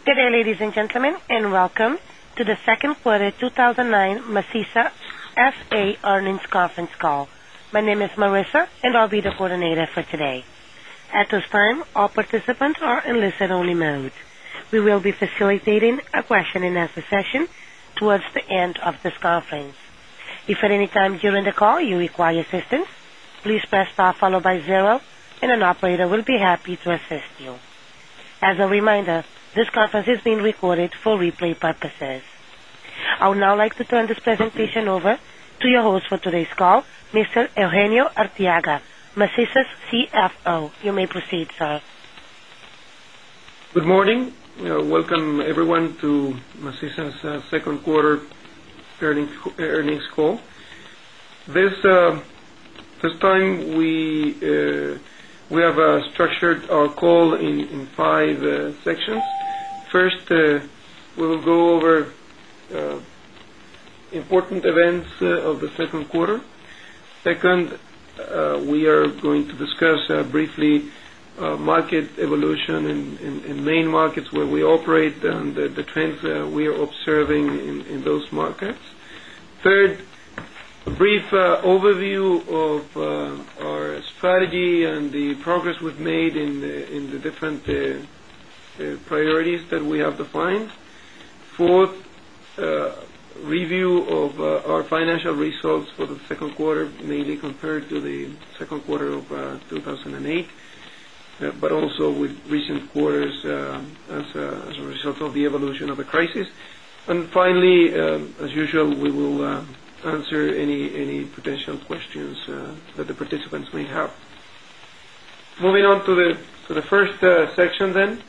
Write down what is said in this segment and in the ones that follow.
Good day, ladies and gentlemen, and welcome to the second quarter 2009 Masisa SA earnings conference call. My name is Marissa, and I'll be the coordinator for today. At this time, all participants are in listen-only mode. We will be facilitating a question-and-answer session towards the end of this conference. If at any time during the call you require assistance, please press star followed by 0, and an operator will be happy to assist you. As a reminder, this conference is being recorded for replay purposes. I would now like to turn this presentation over to your host for today's call, Mr. Eugenio Arteaga, Masisa's CFO. You may proceed, sir. Good morning. Welcome everyone to Masisa's second quarter earnings call. This time we have structured our call in 5 sections. First, we will go over important events of the second quarter. Second, we are going to discuss briefly market evolution in main markets where we operate and the trends we are observing in those markets. Third, a brief overview of our strategy and the progress we've made in the different priorities that we have defined. Fourth, review of our financial results for the second quarter, mainly compared to the second quarter of 2008, but also with recent quarters as a result of the evolution of the crisis. And finally, as usual, we will answer any potential questions that the participants may have. Moving on to the first section then,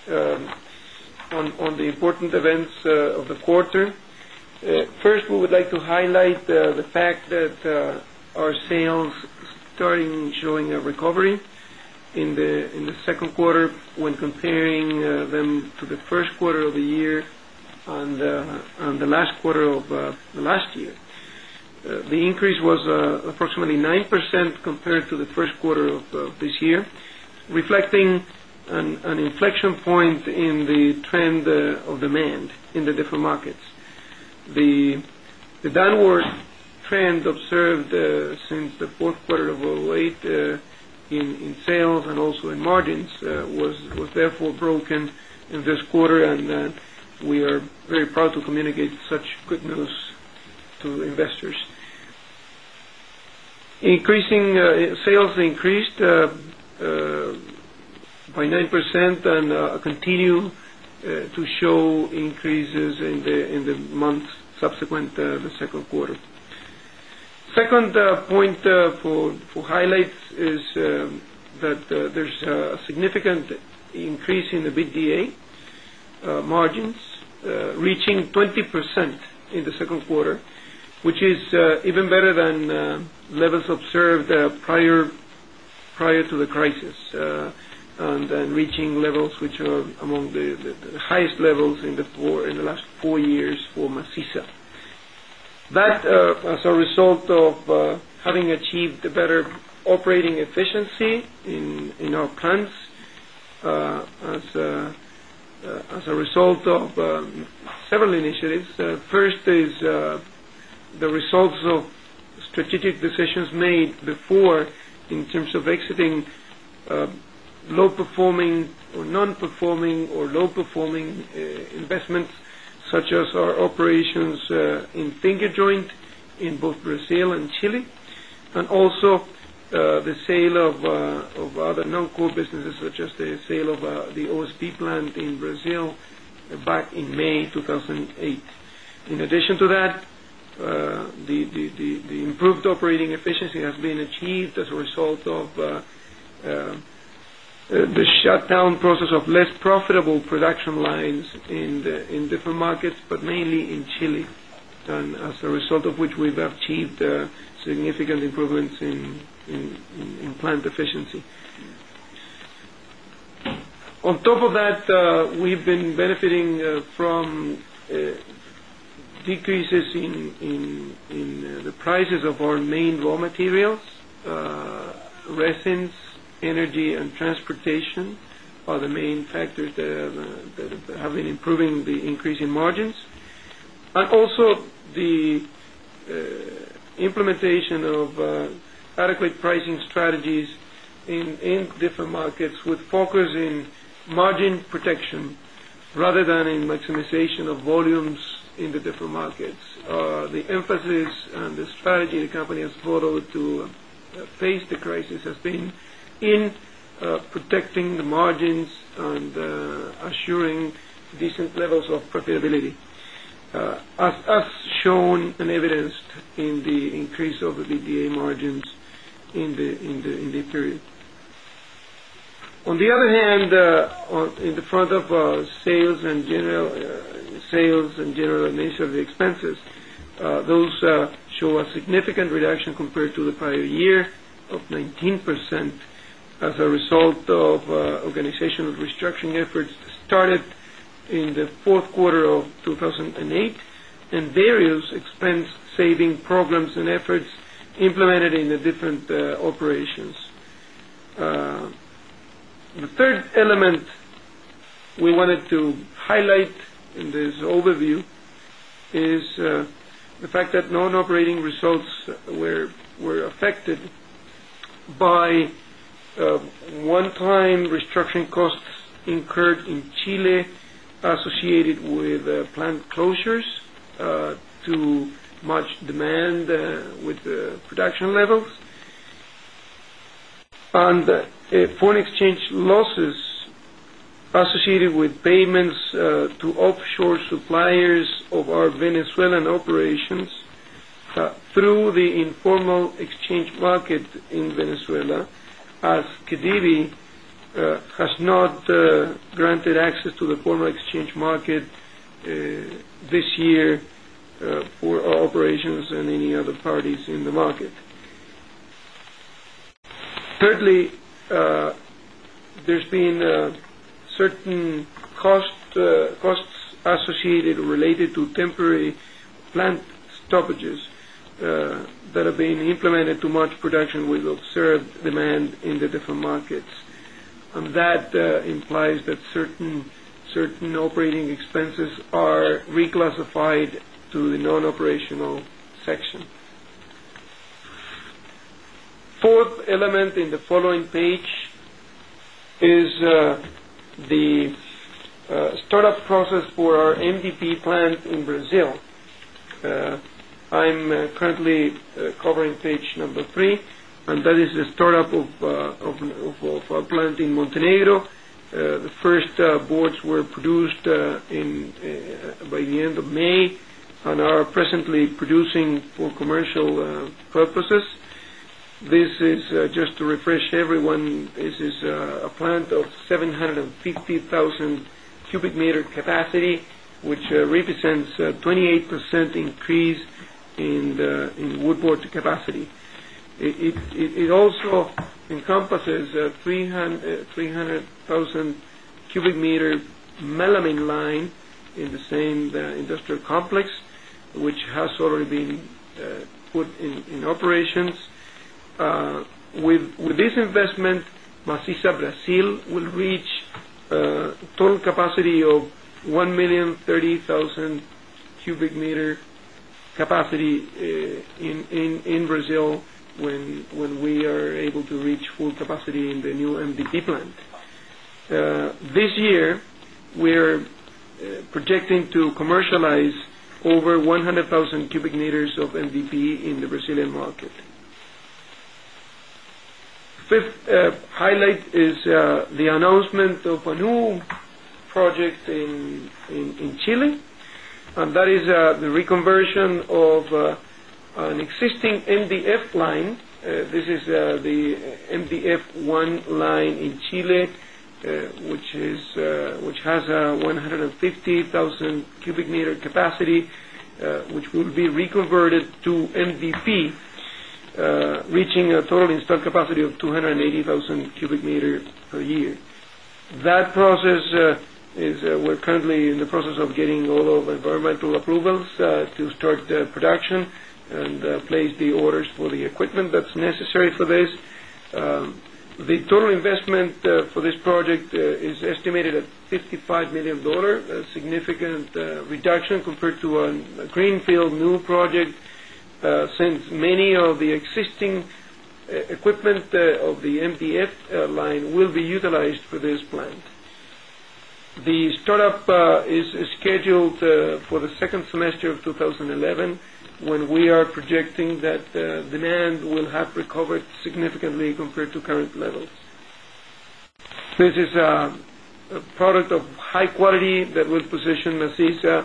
on the important events of the quarter. First, we would like to highlight the fact that our sales starting showing a recovery in the second quarter when comparing them to the first quarter of the year and the last quarter of the last year. The increase was approximately 9% compared to the first quarter of this year, reflecting an inflection point in the trend of demand in the different markets. The downward trend observed since the fourth quarter of 2008 in sales and also in margins was therefore broken in this quarter, and we are very proud to communicate such good news to investors. Sales increased by 9% and continue to show increases in the months subsequent the second quarter. Second point for highlights is that there's a significant increase in the EBITDA margins, reaching 20% in the second quarter, which is even better than levels observed prior to the crisis, and reaching levels which are among the highest levels in the last 4 years for Masisa. That as a result of having achieved a better operating efficiency in our plants, as a result of several initiatives. First is the results of strategic decisions made before in terms of exiting low-performing or non-performing or low-performing investments, such as our operations in finger joint in both Brazil and Chile, and also the sale of other non-core businesses, such as the sale of the OSB plant in Brazil back in May 2008. In addition to that, the improved operating efficiency has been achieved as a result of the shutdown process of less profitable production lines in different markets, but mainly in Chile, and as a result of which we've achieved significant improvements in plant efficiency. On top of that, we've been benefiting from decreases in the prices of our main raw materials, resins, energy, and transportation, are the main factors that have been improving the increase in margins, and also the implementation of adequate pricing strategies in different markets with focus in margin protection rather than in maximization of volumes in the different markets. The emphasis and the strategy the company has followed to face the crisis has been in protecting the margins and assuring decent levels of profitability, as shown and evidenced in the increase of the EBITDA margins in the period. On the other hand, in the front of sales and general administrative expenses, those show a significant reduction compared to the prior year of 19% as a result of organizational restructuring efforts started in the fourth quarter of 2008 and various expense saving programs and efforts implemented in the different operations. The third element we wanted to highlight in this overview is the fact that non-operating results were affected by one-time restructuring costs incurred in Chile associated with plant closures to match demand with production levels, and foreign exchange losses associated with payments to offshore suppliers of our Venezuelan operations through the informal exchange market in Venezuela, as KEDIVI has not granted access to the formal exchange market this year for our operations and any other parties in the market. Thirdly, there's been certain costs associated or related to temporary plant stoppages that have been implemented to match production with observed demand in the different markets. And that implies that certain operating expenses are reclassified to the non-operational section. Fourth element in the following page is the startup process for our MDP plant in Brazil. I'm currently covering page number 3, and that is the startup of our plant in Montenegro. The first boards were produced by the end of May and are presently producing for commercial purposes. This is, just to refresh everyone, this is a plant of 750,000 cubic meter capacity, which represents a 28% increase in woodboard capacity. It also encompasses 300,000 cubic meter melamine line in the same industrial complex, which has already been put in operations. With this investment, Maciza Brazil will reach total capacity of 1,030,000 cubic meter capacity in Brazil when we are able to reach full capacity in the new MDP plant. This year, we're projecting to commercialize over 100,000 cubic meters of MDP in the Brazilian market. Fifth highlight is the announcement of a new project in Chile, and that is the reconversion of an existing MDF line. This is the MDF1 line in Chile, which has a 150,000 cubic meter capacity, which will be reconverted to MDP, reaching a total installed capacity of 280,000 cubic meter per year. That process we're currently in the process of getting all of environmental approvals to start production and place the orders for the equipment that's necessary for this. The total investment for this project is estimated at $55 million, a significant reduction compared to a greenfield new project, since many of the existing equipment of the MDF line will be utilized for this plant. The startup is scheduled for the second semester of 2011, when we are projecting that demand will have recovered significantly compared to current levels. This is a product of high quality that will position Maciza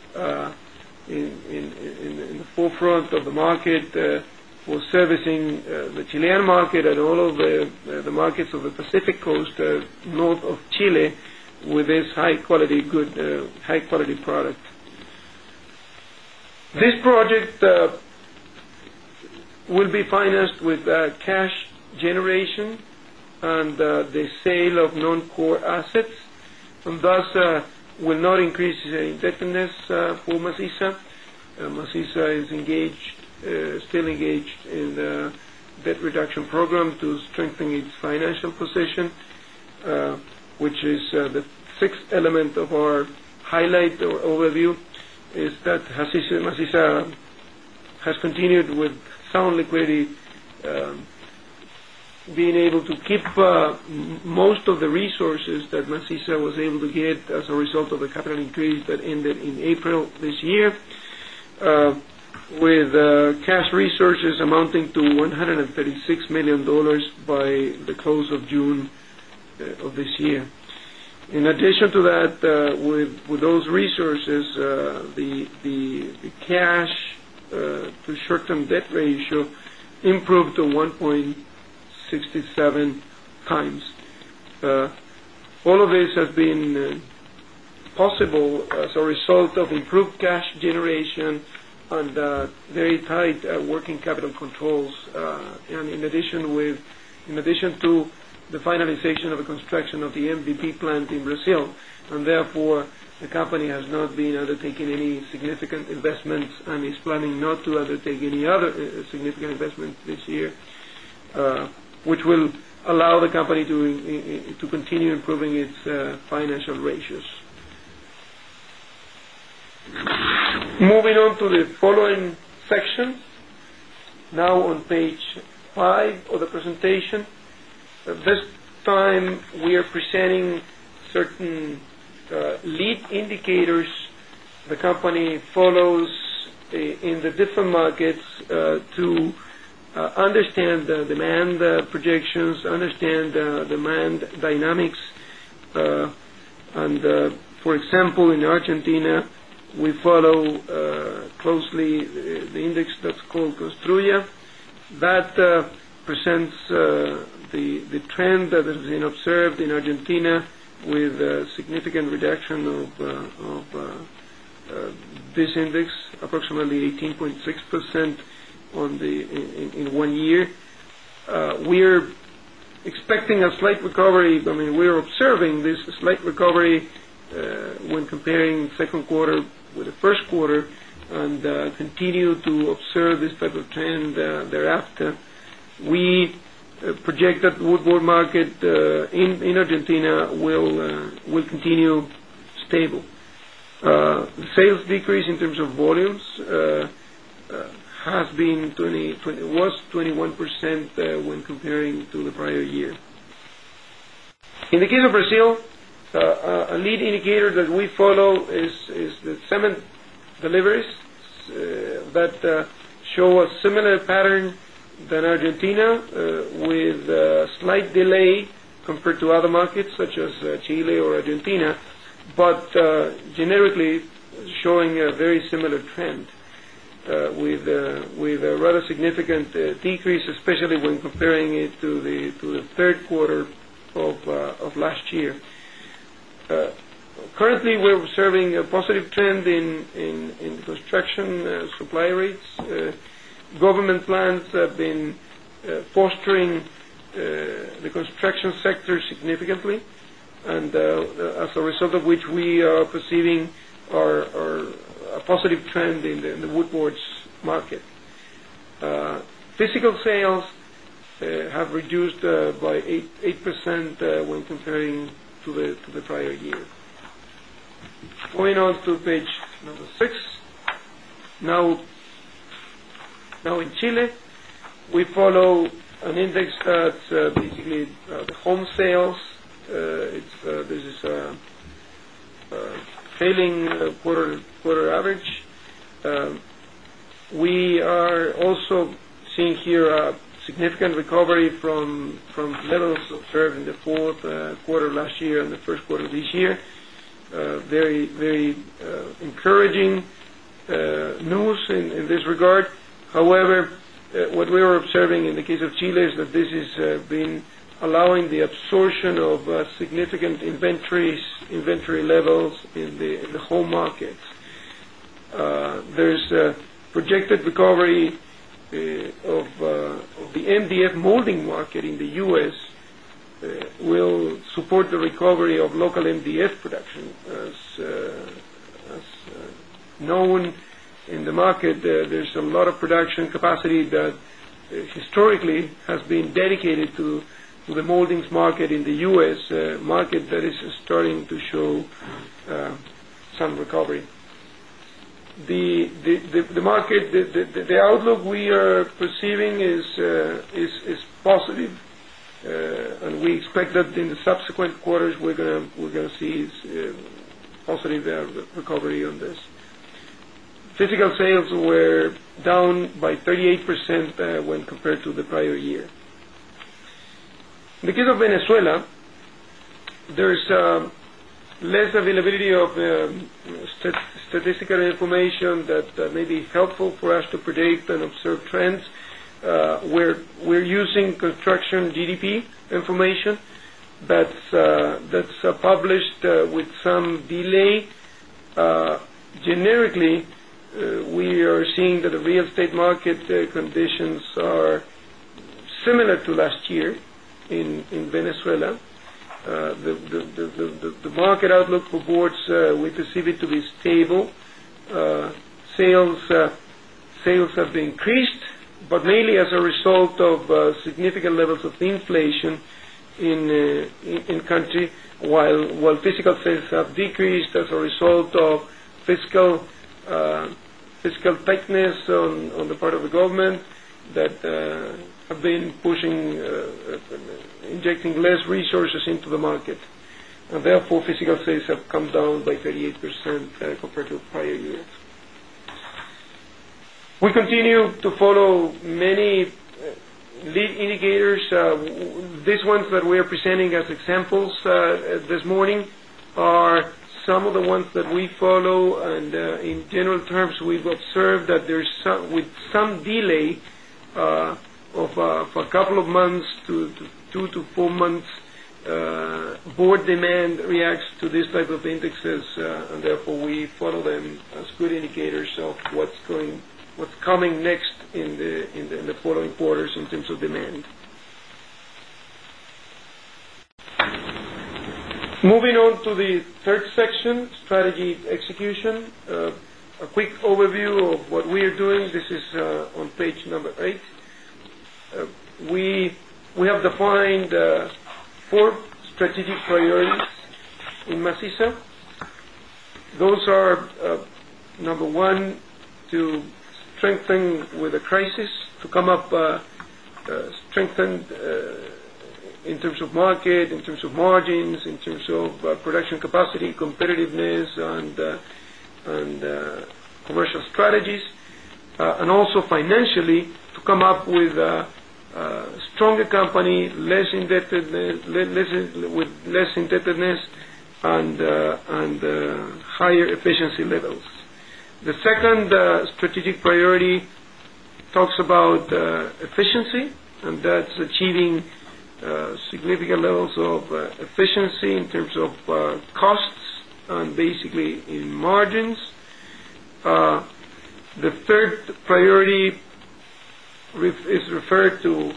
in the forefront of the market for servicing the Chilean market and all of the markets of the Pacific coast north of Chile with this high quality product. This project will be financed with cash generation and the sale of non-core assets, and thus will not increase indebtedness for Maciza. Maciza is still engaged in the debt reduction program to strengthen its financial position, which is the sixth element of our highlight or overview, is that Maciza has continued with sound liquidity, being able to keep most of the resources that Maciza was able to get as a result of the capital increase that ended in April this year, with cash resources amounting to $136 million by the close of June of this year. In addition to that, with those resources, the cash to short-term debt ratio improved to 1.67 times. All of this has been possible as a result of improved cash generation and very tight working capital controls, and in addition to the finalization of the construction of the MVP plant in Brazil, and therefore the company has not been undertaking any significant investments and is planning not to undertake any other significant investments this year, which will allow the company to continue improving its financial ratios. Moving on to the following section, now on page 5 of the presentation. This time we are presenting certain lead indicators the company follows in the different markets to understand the demand projections, understand demand dynamics, and for example, in Argentina, we follow closely the index that's called Construya. That presents the trend that has been observed in Argentina, with a significant reduction of this index, approximately 18.6% in 1 year. We're expecting a slight recovery. We're observing this slight recovery when comparing second quarter with the first quarter, and continue to observe this type of trend thereafter. We project that the woodboard market in Argentina will continue stable. The sales decrease in terms of volumes was 21% when comparing to the prior year. In the case of Brazil, a lead indicator that we follow is the cement deliveries that show a similar pattern than Argentina, with a slight delay compared to other markets such as Chile or Argentina, but generically showing a very similar trend, with a rather significant decrease, especially when comparing it to the third quarter of last year. Currently, we're observing a positive trend in construction supply rates. Government plans have been fostering the construction sector significantly, and as a result of which we are perceiving a positive trend in the woodboards market. Physical sales have reduced by 8% when comparing to the prior year. Going on to page number 6. Now in Chile, we follow an index that's basically the home sales. This is a trailing quarter average. We are also seeing here a significant recovery from levels observed in the fourth quarter last year and the first quarter this year. Very encouraging news in this regard. However, what we are observing in the case of Chile is that this has been allowing the absorption of significant inventory levels in the home markets. There's a projected recovery of the MDF molding market in the U.S. Will support the recovery of local MDF production. As known in the market, there's a lot of production capacity that historically has been dedicated to the moldings market in the U.S. Market that is starting to show some recovery. The market, the outlook we are perceiving is positive, and we expect that in the subsequent quarters we're gonna see positive recovery on this. Physical sales were down by 38% when compared to the prior year. In the case of Venezuela, there's less availability of statistical information that may be helpful for us to predict and observe trends. We're using construction GDP information that's published with some delay. Generically, we are seeing that the real estate market conditions are similar to last year in Venezuela. The market outlook for boards, we perceive it to be stable. Sales have been increased, but mainly as a result of significant levels of inflation in country, while physical sales have decreased as a result of fiscal tightness on the part of the government that have been pushing, injecting less resources into the market. And therefore, physical sales have come down by 38% compared to prior years. We continue to follow many lead indicators. These ones that we are presenting as examples this morning are some of the ones that we follow, and in general terms, we've observed that there's with some delay of a couple of months to 2 to 4 months, board demand reacts to this type of indexes, and therefore we follow them as good indicators of what's coming next in the following quarters in terms of demand. Moving on to the third section, strategy execution. A quick overview of what we are doing. This is on page number 8. We have defined 4 strategic priorities in Maciza. Those are number 1, to strengthen with the crisis, to come up strengthened in terms of market, in terms of margins, in terms of production capacity, competitiveness, and commercial strategies, and also financially to come up with a stronger company, with less indebtedness, and higher efficiency levels. The second strategic priority talks about efficiency, and that's achieving significant levels of efficiency in terms of costs and basically in margins. The third priority is referred to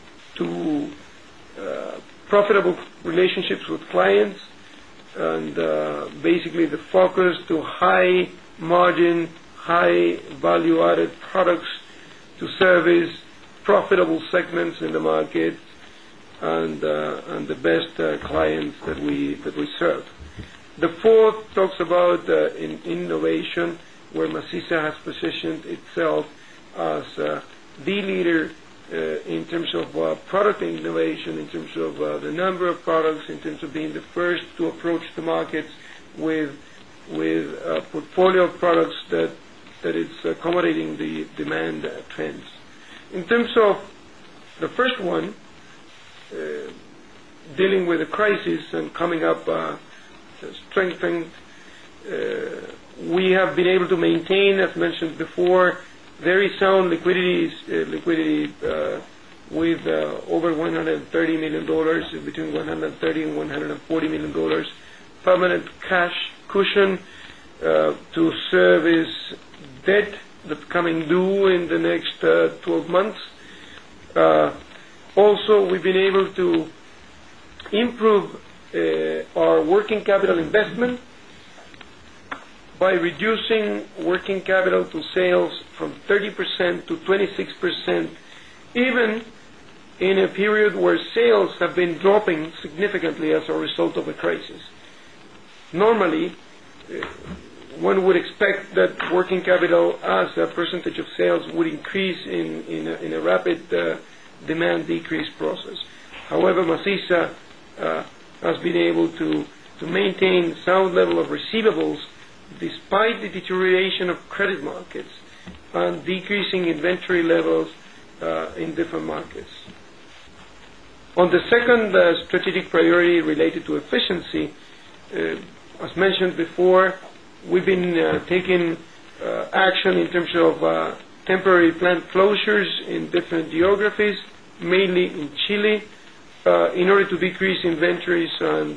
profitable relationships with clients, and basically the focus to high margin, high value added products to service profitable segments in the market and the best clients that we serve. The fourth talks about in innovation, where Maciza has positioned itself as the leader in terms of product innovation, in terms of the number of products, in terms of being the first to approach the markets with a portfolio of products that is accommodating the demand trends. In terms of the first one, dealing with the crisis and coming up strengthened, we have been able to maintain, as mentioned before, very sound liquidity with over $130 million, between $130 and $140 million, permanent cash cushion to service debt that's coming due in the next 12 months. Also, we've been able to improve our working capital investment by reducing working capital to sales from 30% to 26%, even in a period where sales have been dropping significantly as a result of the crisis. Normally, one would expect that working capital as a percentage of sales would increase in a rapid demand decrease process. However, Maciza has been able to maintain sound level of receivables despite the deterioration of credit markets and decreasing inventory levels in different markets. On the second strategic priority related to efficiency, as mentioned before, we've been taking action in terms of temporary plant closures in different geographies, mainly in Chile, in order to decrease inventories and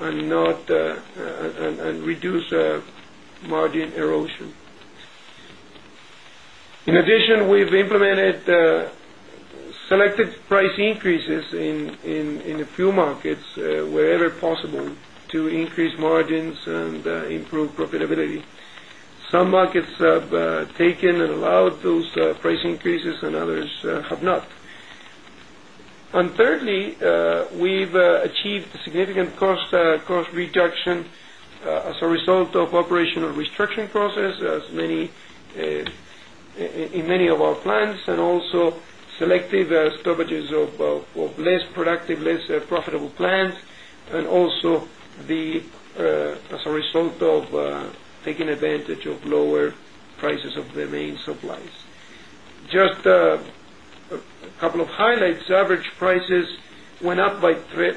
reduce margin erosion. In addition, we've implemented selected price increases in a few markets wherever possible to increase margins and improve profitability. Some markets have taken and allowed those price increases, and others have not. And thirdly, we've achieved a significant cost reduction as a result of operational restructuring process, in many of our plants, and also selective stoppages of less productive, less profitable plants, and also as a result of taking advantage of lower prices of the main supplies. Just a couple of highlights. Average prices went up by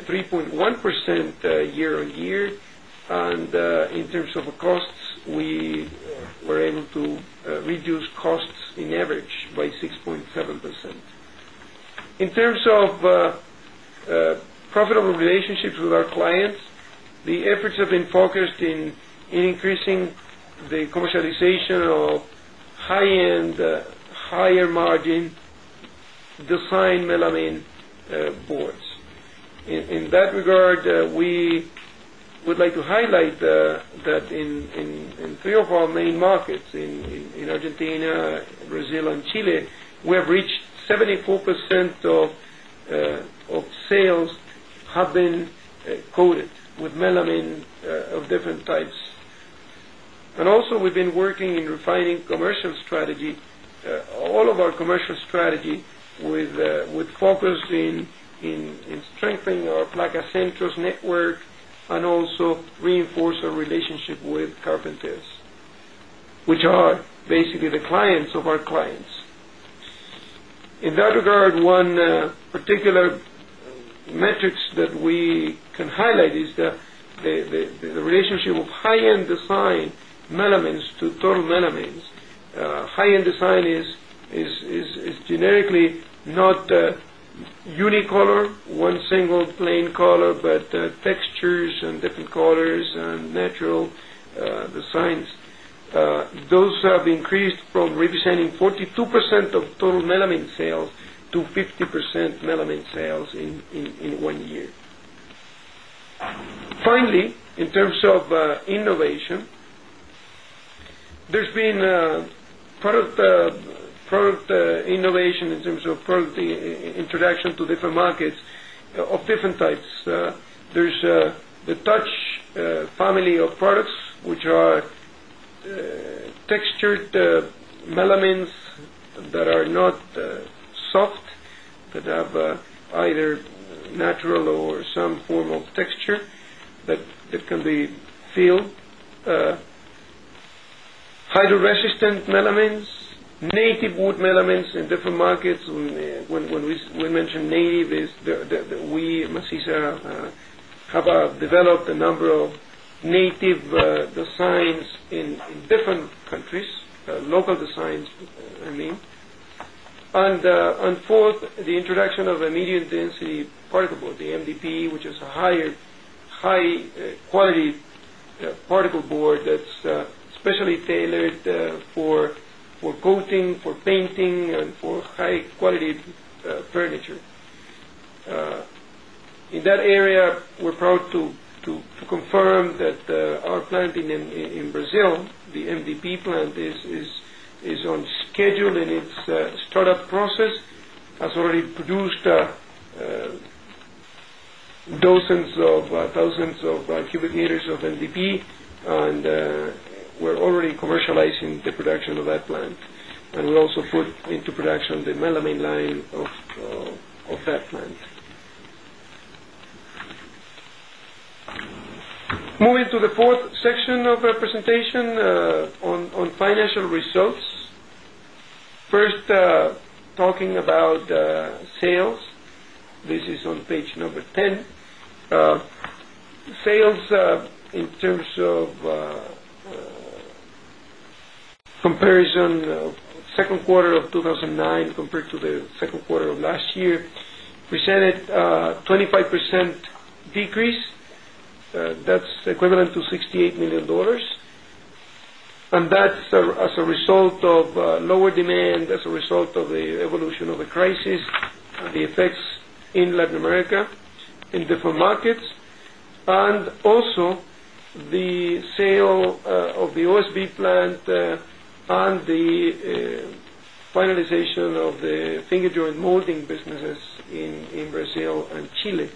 3.1% year on year, and in terms of costs, we were able to reduce costs in average by 6.7%. In terms of profitable relationships with our clients, the efforts have been focused in increasing the commercialization of high-end, higher margin design melamine boards. In that regard, we would like to highlight that in three of our main markets, in Argentina, Brazil, and Chile, we have reached 74% of sales have been coated with melamine of different types. And also, we've been working in refining commercial strategy, all of our commercial strategy, with focus in strengthening our Placa Centros network, and also reinforce our relationship with carpenters, which are basically the clients of our clients. In that regard, one particular metrics that we can highlight is the relationship of high-end design melamines to total melamines. High-end design is generically not unicolor, one single plain color, but textures and different colors and natural designs. Those have increased from representing 42% of total melamine sales to 50% melamine sales in 1 year. Finally, in terms of innovation, there's been product product innovation, in terms of product introduction to different markets of different types. There's the Touch family of products, which are textured melamines that are not soft, that have either natural or some form of texture that can be filled. Hydro-resistant melamines, native wood melamines in different markets. When we mention native, is we Macisa have developed a number of native designs in different countries, local designs, I mean. And fourth, the introduction of a medium density particle board, the MDP, which is a high quality particle board that's specially tailored for coating, for painting, and for high quality furniture. In that area, we're proud to confirm that our plant in Brazil, the MDP plant, is on schedule in its startup process, has already produced dozens of thousands of cubic meters of MDP, and we're already commercializing the production of that plant. And we also put into production the melamine line of that plant. Moving to the fourth section of our presentation on financial results. First, talking about sales. This is on page number 10. Sales in terms of comparison, second quarter of 2009 compared to the second quarter of last year, presented 25% decrease. That's equivalent to $68 million. And that's as a result of lower demand, as a result of the evolution of the crisis and the effects in Latin America, in different markets, and also the sale of the OSB plant and the finalization of the finger joint molding businesses in Brazil and Chile.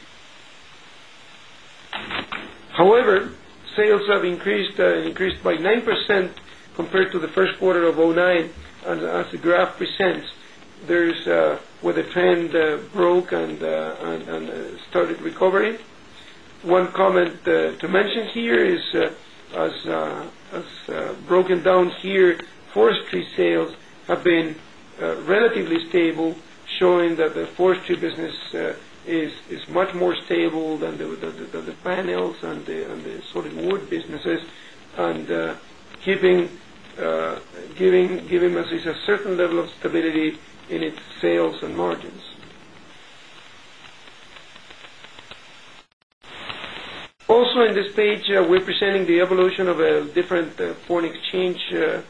However, sales have increased by 9% compared to the first quarter of 2009, and as the graph presents, there's where the trend broke and started recovering. One comment to mention here is, as broken down here, forestry sales have been relatively stable, showing that the forestry business is much more stable than the panels and the solid wood businesses, and giving us a certain level of stability in its sales and margins. Also in this page, we're presenting the evolution of different foreign exchange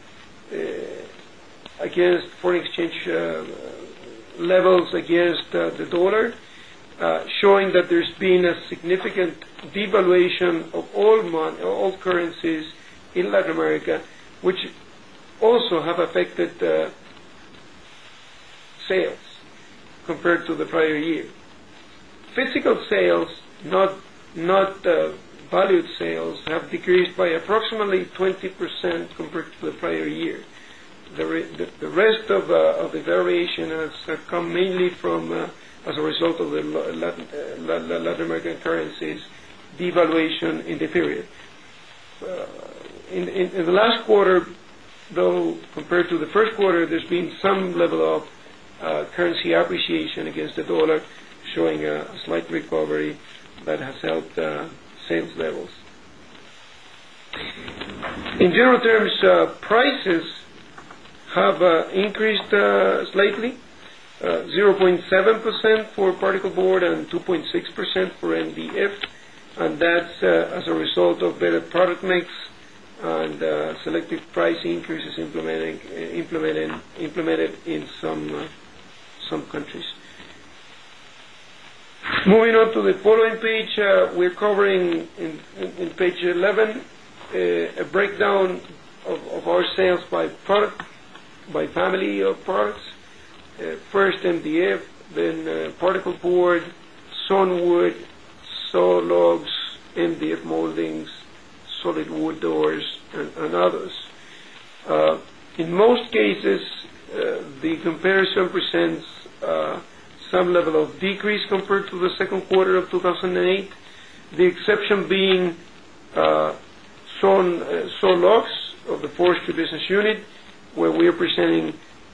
levels against the dollar, showing that there's been a significant devaluation of all currencies in Latin America, which also have affected sales compared to the prior year. Physical sales, not valued sales, have decreased by approximately 20% compared to the prior year. The rest of the variation has come mainly from as a result of the Latin American currencies devaluation in the period. In the last quarter, though, compared to the first quarter, there's been some level of currency appreciation against the dollar, showing a slight recovery that has helped sales levels. In general terms, prices have increased slightly, 0.7% for particle board and 2.6% for MDF, and that's as a result of better product mix and selective price increases implemented in some countries. Moving on to the following page, we're covering in page 11 a breakdown of our sales by product. by family of products. First MDF, then particle board, sawn wood, saw logs, MDF moldings, solid wood doors, and others. In most cases, the comparison presents some level of decrease compared to the second quarter of 2008. The exception being saw logs of the forestry business unit, where we are presenting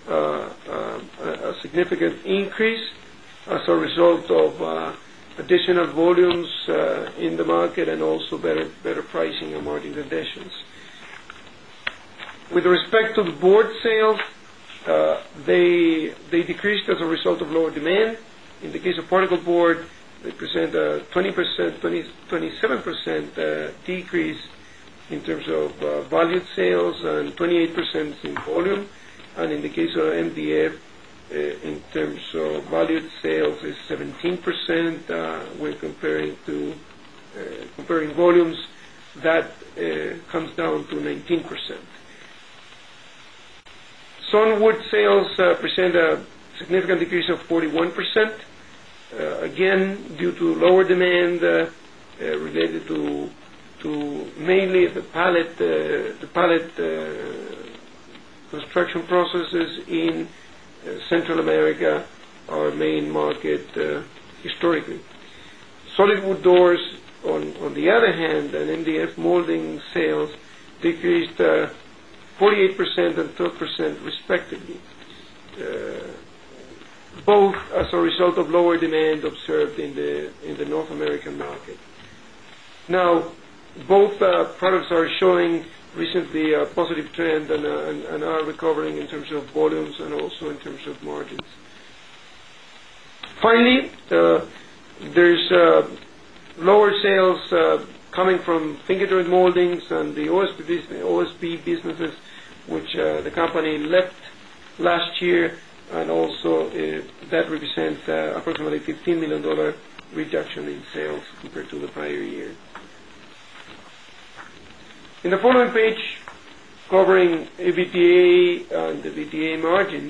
a significant increase as a result of additional volumes in the market and also better pricing and margin conditions. With respect to the board sales, they decreased as a result of lower demand. In the case of particle board, they present a 27% decrease in terms of valued sales and 28% in volume. And in the case of MDF, in terms of valued sales, is 17%. When comparing volumes, that comes down to 19%. Sawn wood sales present a significant decrease of 41%, again due to lower demand related to mainly the pallet construction processes in Central America, our main market historically. Solid wood doors, on the other hand, and MDF molding sales decreased 48% and 12% respectively, both as a result of lower demand observed in the North American market. Now, both products are showing recently a positive trend and are recovering in terms of volumes and also in terms of margins. Finally, there's lower sales coming from finger joint moldings and the OSB businesses, which the company left last year, and also that represents approximately $15 million reduction in sales compared to the prior year. In the following page, covering EBITDA and the EBITDA margin,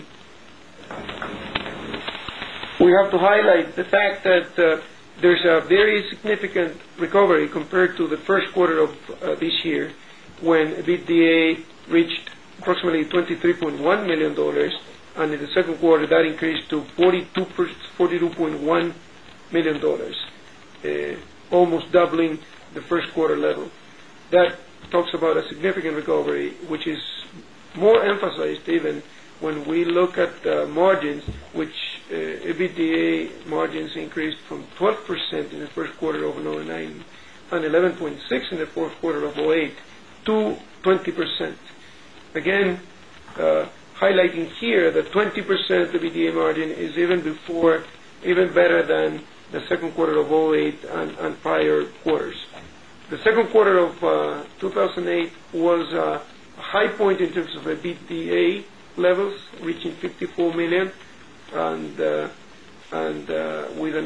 we have to highlight the fact that there's a very significant recovery compared to the first quarter of this year, when EBITDA reached approximately $23.1 million, and in the second quarter that increased to $42.1 million, almost doubling the first quarter level. That talks about a significant recovery, which is more emphasized even when we look at margins, which EBITDA margins increased from 12% in the first quarter of 2009 and 11.6% in the fourth quarter of 2008 to 20%. Again, highlighting here that 20% EBITDA margin is even better than the second quarter of 2008 and prior quarters. The second quarter of 2008 was a high point in terms of EBITDA levels, reaching $54 million and with a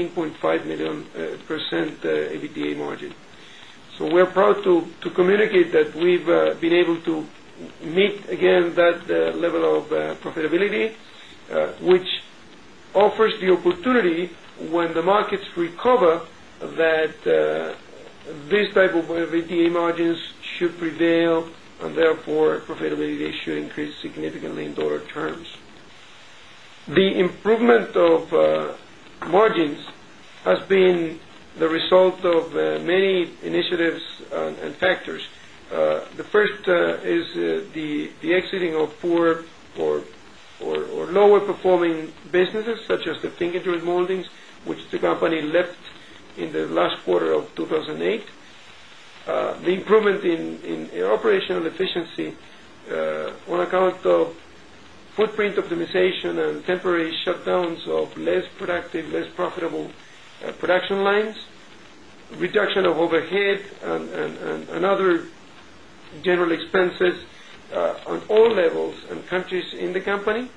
19.5% EBITDA margin. So we're proud to communicate that we've been able to meet again that level of profitability, which offers the opportunity when the markets recover that this type of EBITDA margins should prevail, and therefore profitability should increase significantly in dollar terms. The improvement of margins has been the result of many initiatives and factors. The first is the exiting of poor or lower performing businesses, such as the finger joint moldings, which the company left in the last quarter of 2008. The improvement in operational efficiency on account of footprint optimization and temporary shutdowns of less productive, less profitable production lines, reduction of overhead and other general expenses on all levels and countries in the company,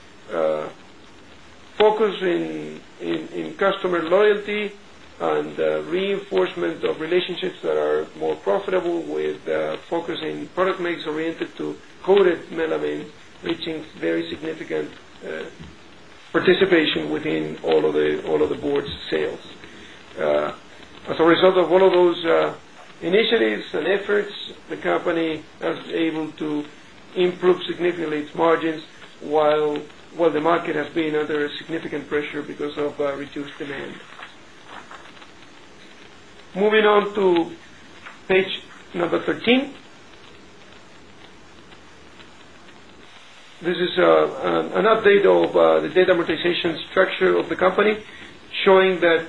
focus in customer loyalty and reinforcement of relationships that are more profitable, with focus in product mix oriented to coated melamine reaching very significant participation within all of the board's sales. As a result of all of those initiatives and efforts, the company was able to improve significantly its margins while the market has been under significant pressure because of reduced demand. Moving on to page number 13. This is an update of the debt amortization structure of the company, showing that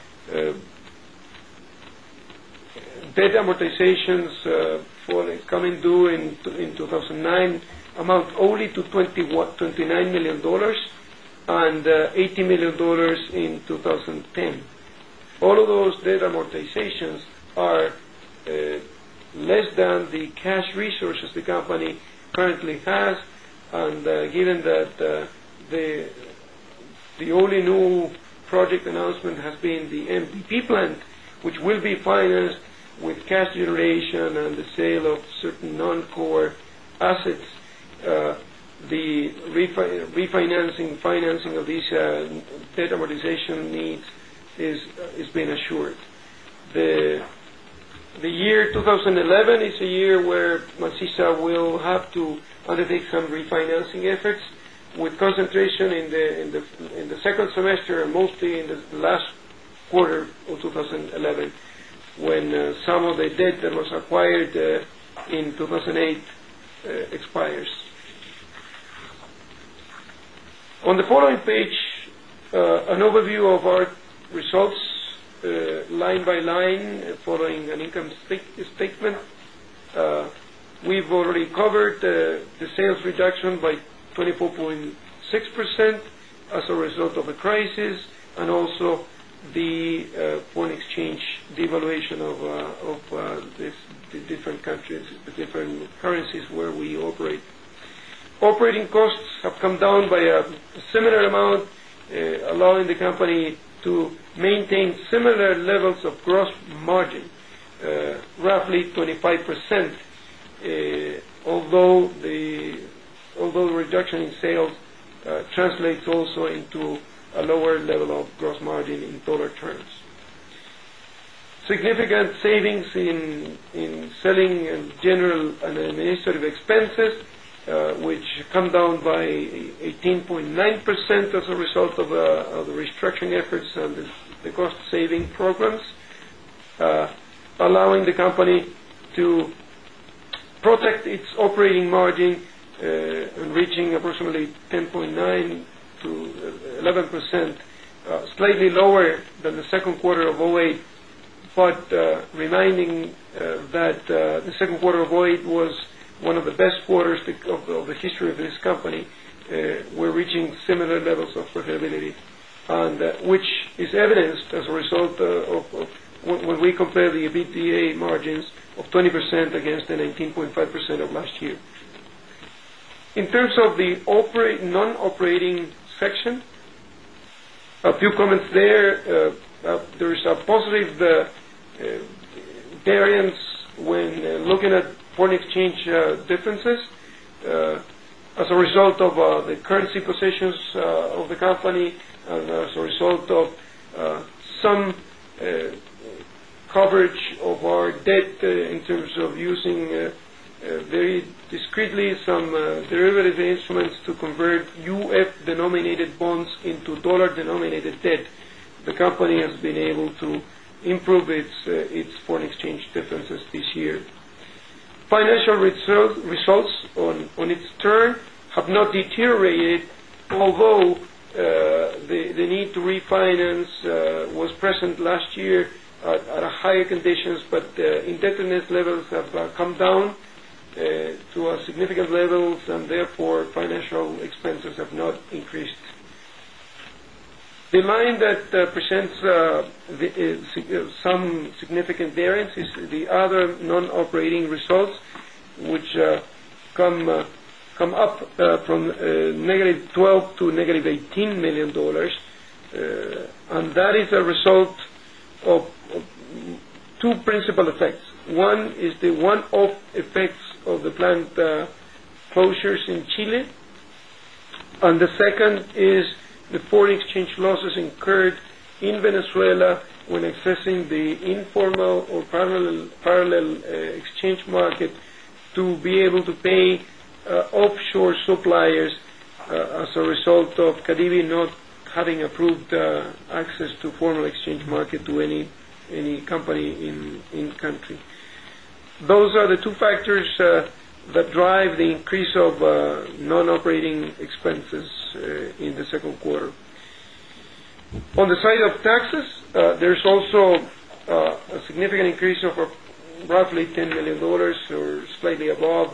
debt amortizations coming due in 2009 amount only to $29 million and $80 million in 2010. All of those debt amortizations are less than the cash resources the company currently has, and given that the only new project announcement has been the MPP plant, which will be financed with cash generation and the sale of certain non-core assets, the financing of these debt amortization needs is being assured. The year 2011 is a year where Macisa will have to undertake some refinancing efforts, with concentration in the second semester and mostly in the last quarter of 2011, when some of the debt that was acquired in 2008 expires. On the following page, an overview of our results line by line, following an income statement. We've already covered the sales reduction by 24.6% as a result of the crisis, and also the foreign exchange devaluation of the different countries, the different currencies where we operate. Operating costs have come down by a similar amount, allowing the company to maintain similar levels of gross margin, roughly 25%, although the reduction in sales translates also into a lower level of gross margin in dollar terms. Significant savings in selling and general and administrative expenses, which come down by 18.9% as a result of the restructuring efforts and the cost-saving programs, allowing the company to protect its operating margin and reaching approximately 10.9 to 11%, slightly lower than the second quarter of 2008, but reminding that the second quarter of 2008 was one of the best quarters of the history of this company. We're reaching similar levels of profitability, and which is evidenced as a result of when we compare the EBITDA margins of 20% against the 19.5% of last year. In terms of the non-operating section, a few comments there. There is a positive variance when looking at foreign exchange differences as a result of the currency positions of the company, and as a result of some coverage of our debt in terms of using very discreetly some derivative instruments to convert UF denominated bonds into dollar denominated debt. The company has been able to improve its foreign exchange differences this year. Financial results on its turn have not deteriorated, although the need to refinance was present last year at a higher conditions, but indebtedness levels have come down to a significant levels, and therefore financial expenses have not increased. The line that presents some significant variance is the other non-operating results, which come up from negative 12 to negative $18 million, and that is a result of two principal effects. One is the one-off effects of the plant closures in Chile, and the second is the foreign exchange losses incurred in Venezuela when accessing the informal or parallel exchange market to be able to pay offshore suppliers as a result of Cadivi not having approved access to formal exchange market to any company in country. Those are the two factors that drive the increase of non-operating expenses in the second quarter. On the side of taxes, there's also a significant increase of roughly $10 million or slightly above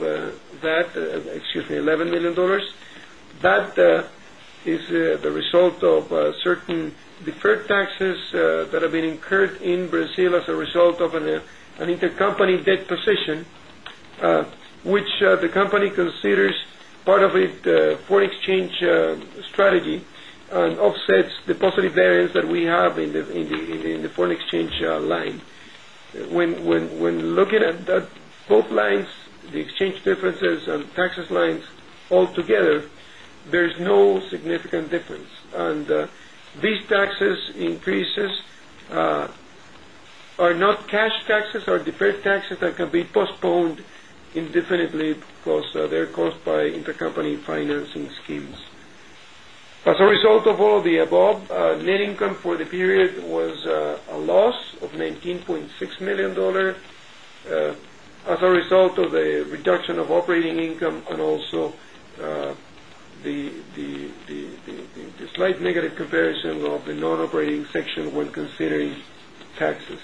$11 million. That is the result of certain deferred taxes that have been incurred in Brazil as a result of an intercompany debt position, which the company considers part of its foreign exchange strategy and offsets the positive variance that we have in the foreign exchange line. When looking at both lines, the exchange differences and taxes lines all together, there's no significant difference. And these taxes increases are not cash taxes, or deferred taxes that can be postponed indefinitely because they're caused by intercompany financing schemes. As a result of all of the above, net income for the period was a loss of $19.6 million as a result of the reduction of operating income and also the slight negative comparison of the non-operating section when considering taxes.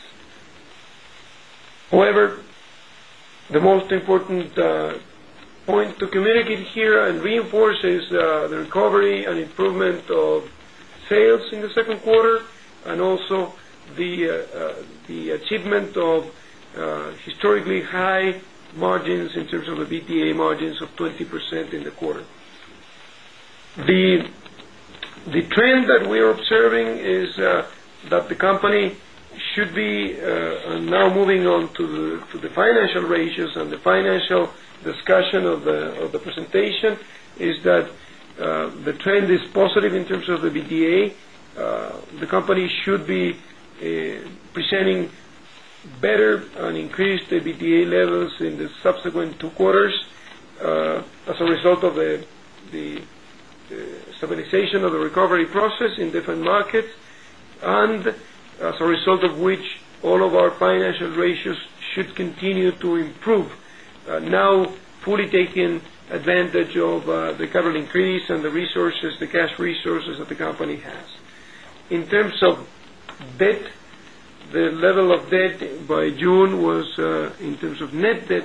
However, the most important point to communicate here and reinforce is the recovery and improvement of sales in the second quarter, and also the achievement of historically high margins in terms of the EBITDA margins of 20% in the quarter. The trend that we are observing is that the company should be now moving on to the financial ratios, and the financial discussion of the presentation is that the trend is positive in terms of the EBITDA. The company should be presenting better and increased EBITDA levels in the subsequent two quarters as a result of the stabilization of the recovery process in different markets, and as a result of which all of our financial ratios should continue to improve, now fully taking advantage of the capital increase and the resources, the cash resources that the company has. In terms of debt, the level of debt by June was, in terms of net debt,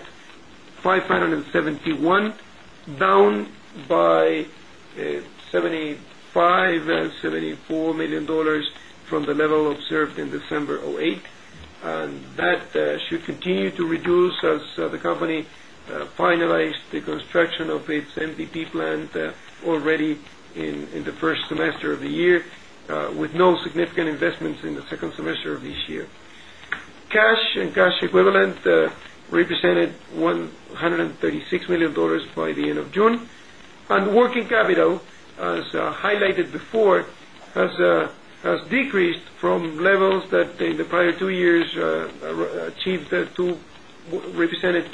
$571, down by $75 and $74 million from the level observed in December 2008, and that should continue to reduce as the company finalized the construction of its MVP plant already in the first semester of the year, with no significant investments in the second semester of this year. Cash and cash equivalent represented $136 million by the end of June, and working capital, as highlighted before, has decreased from levels that in the prior 2 years represented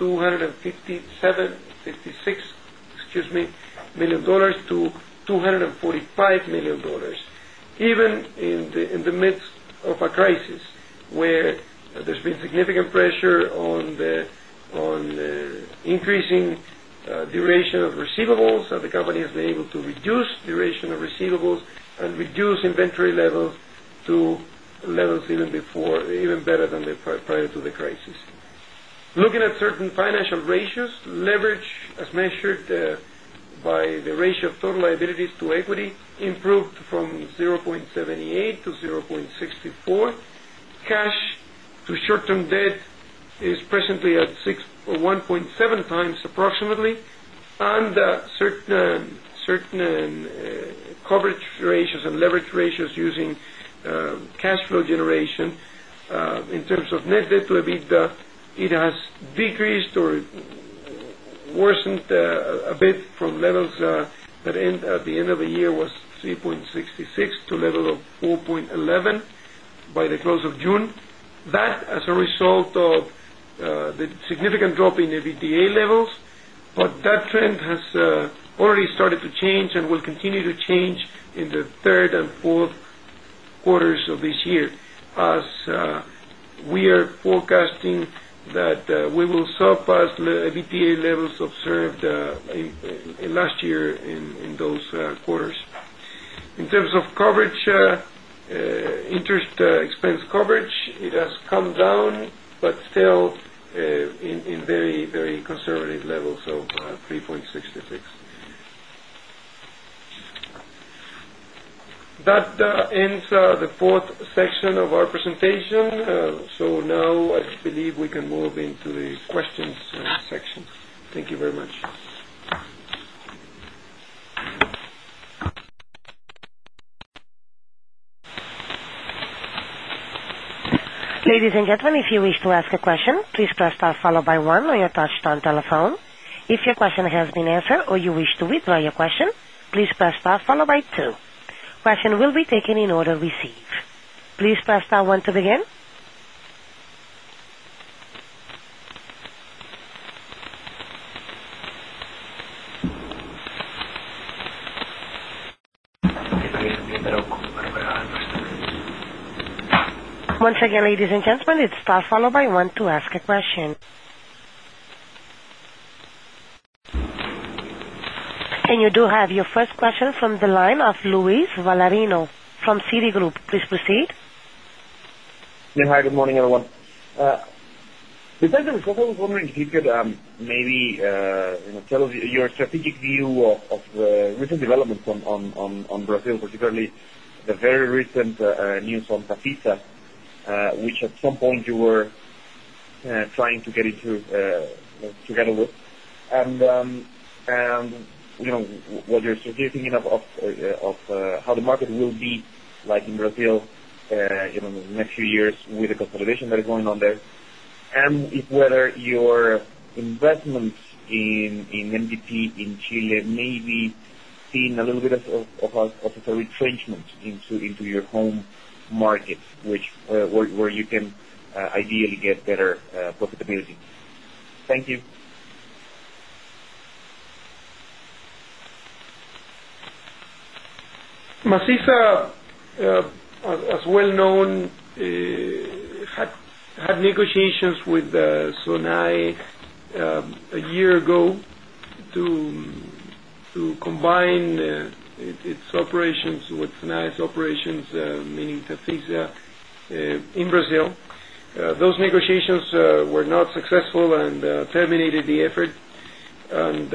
$56 million to $245 million, even in the midst of a crisis where there's been significant pressure on increasing duration of receivables. The company has been able to reduce duration of receivables and reduce inventory levels to levels even better than prior to the crisis. Looking at certain financial ratios, leverage as measured by the ratio of total liabilities to equity improved from 0.78 to 0.64. Cash to short-term debt is presently at 1.7 times approximately, and certain coverage ratios and leverage ratios using cash flow generation in terms of net debt to EBITDA, it has decreased or worsened a bit from levels that at the end of the year was 3.66 to a level of 4.11 by the close of June. That as a result of the significant drop in EBITDA levels, but that trend has already started to change and will continue to change in the third and fourth quarters of this year, as we are forecasting that we will surpass the EBITDA levels observed in last year in those quarters. In terms of coverage, interest expense coverage, it has come down, but still in very, very conservative levels of 3.66. That ends the fourth section of our presentation. So now I believe we can move into the questions section. Thank you very much. Ladies and gentlemen, if you wish to ask a question, please press star followed by 1 on your touch-tone telephone. If your question has been answered or you wish to withdraw your question, please press star followed by 2. Question will be taken in order received. Please press star 1 to begin. Once again, ladies and gentlemen, it's star followed by 1 to ask a question. And you do have your first question from the line of Luis Valarino from Citigroup. Please proceed. Yeah, hi, good morning, everyone. Besides the results, I was wondering if you could maybe tell us your strategic view of the recent developments on Brazil, particularly the very recent news on Tafisa, which at some point you were trying to get into together with, and what you're thinking of how the market will be like in Brazil, in the next few years with the consolidation that is going on there, and if whether your investments in MDP in Chile may be seeing a little bit of a retrenchment into your home market, where you can ideally get better profitability. Thank you. Macisa, as well known, had negotiations with SONAE a year ago to combine its operations with SONAE's operations, meaning Tafisa, in Brazil. Those negotiations were not successful and terminated the effort. And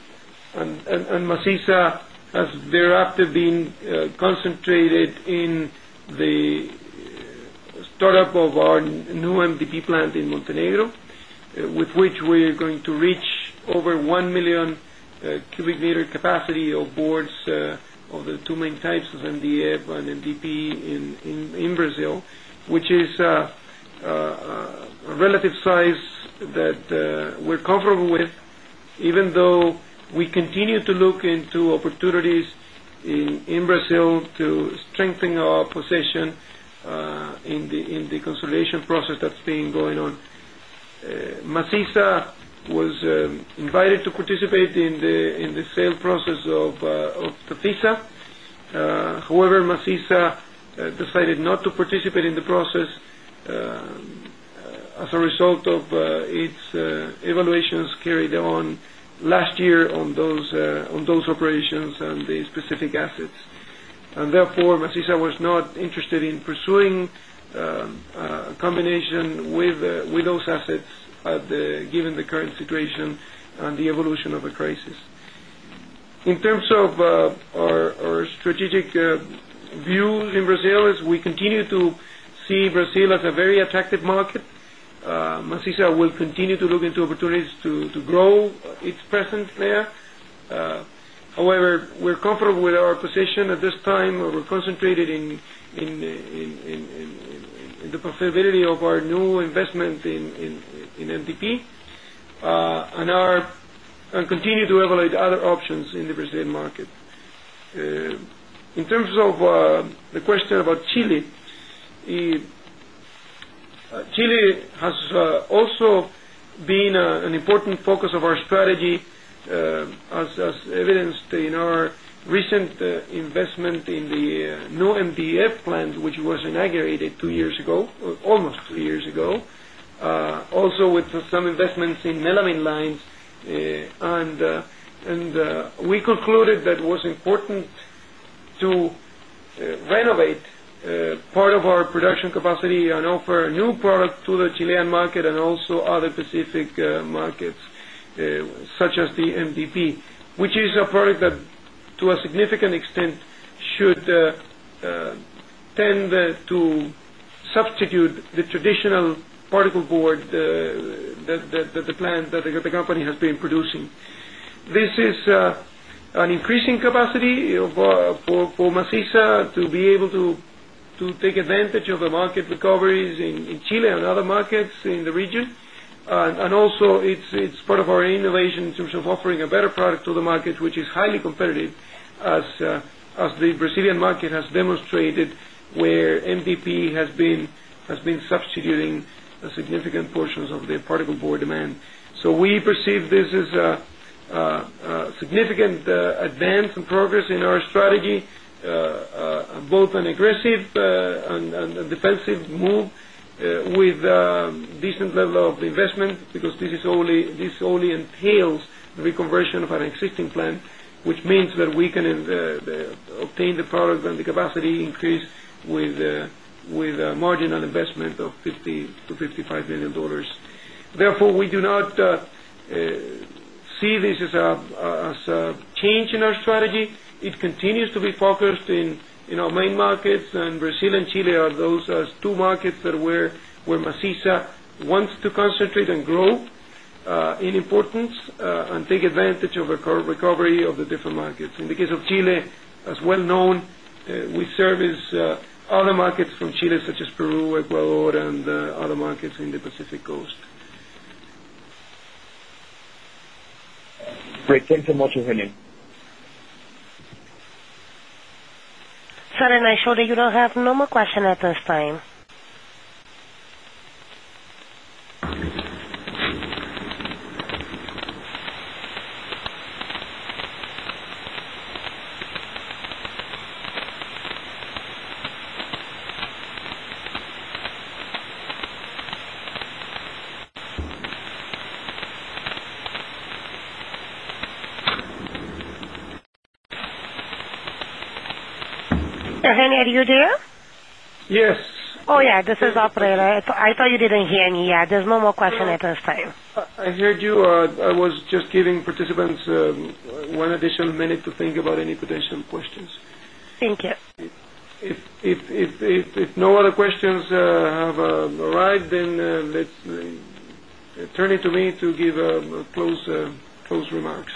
Macisa has thereafter been concentrated in the startup of our new MDP plant in Montenegro, with which we are going to reach over 1 million cubic meter capacity of boards of the two main types of MDF and MDP in Brazil, which is a relative size that we're comfortable with, even though we continue to look into opportunities in Brazil to strengthen our position in the consolidation process that's been going on. Macisa was invited to participate in the sale process of Tafisa. However, Macisa decided not to participate in the process as a result of its evaluations carried on last year on those operations and the specific assets, and therefore Macisa was not interested in pursuing a combination with those assets given the current situation and the evolution of the crisis. In terms of our strategic views in Brazil, is we continue to see Brazil as a very attractive market. Macisa will continue to look into opportunities to grow its presence there. However, we're comfortable with our position at this time. We're concentrated in the possibility of our new investment in MDP, and our and continue to evaluate other options in the Brazilian market. In terms of the question about Chile, Chile has also been an important focus of our strategy, as evidenced in our recent investment in the new MDF plant, which was inaugurated 2 years ago, almost 2 years ago. Also with some investments in melamine lines, and we concluded that it was important to renovate part of our production capacity and offer a new product to the Chilean market and also other Pacific markets, such as the MDP, which is a product that to a significant extent should tend to substitute the traditional particle board that the company has been producing. This is an increasing capacity for Maciza to be able to take advantage of the market recoveries in Chile and other markets in the region, and also it's part of our innovation in terms of offering a better product to the market, which is highly competitive, as the Brazilian market has demonstrated, where MDP has been substituting significant portions of the particle board demand. So we perceive this as a significant advance and progress in our strategy, both an aggressive and a defensive move with decent level of investment, because this only entails the reconversion of an existing plant, which means that we can obtain the product and the capacity increase with a marginal investment of $50 to $55 million. Therefore, we do not see this as a change in our strategy. It continues to be focused in our main markets, and Brazil and Chile are those as two markets where Maciza wants to concentrate and grow in importance and take advantage of a recovery of the different markets. In the case of Chile, as well known, we service other markets from Chile, such as Peru, Ecuador, and other markets in the Pacific coast. Great, thanks so much, Eugenio. Sir, and I show that you don't have no more question at this time. Eugenio, are you there? Yes. Oh, yeah, this is operator. I thought you didn't hear me. Yeah, there's no more question at this time. I heard you. I was just giving participants one additional minute to think about any potential questions. Thank you. If no other questions have arrived, then let's turn it to me to give close remarks.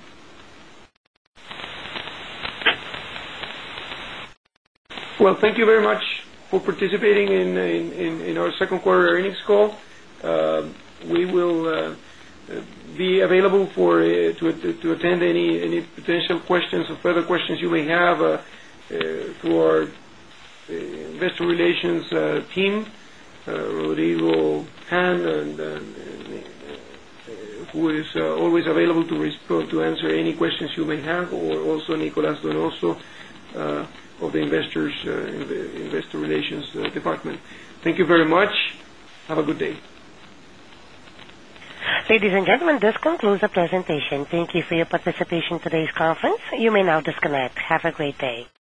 Well, thank you very much for participating in our second quarter earnings call. We will be available to attend any potential questions or further questions you may have through our investor relations team, Rodrigo Han, who is always available to answer any questions you may have, or also Nicolas Donoso of the investor relations department. Thank you very much. Have a good day. Ladies and gentlemen, this concludes the presentation. Thank you for your participation in today's conference. You may now disconnect. Have a great day.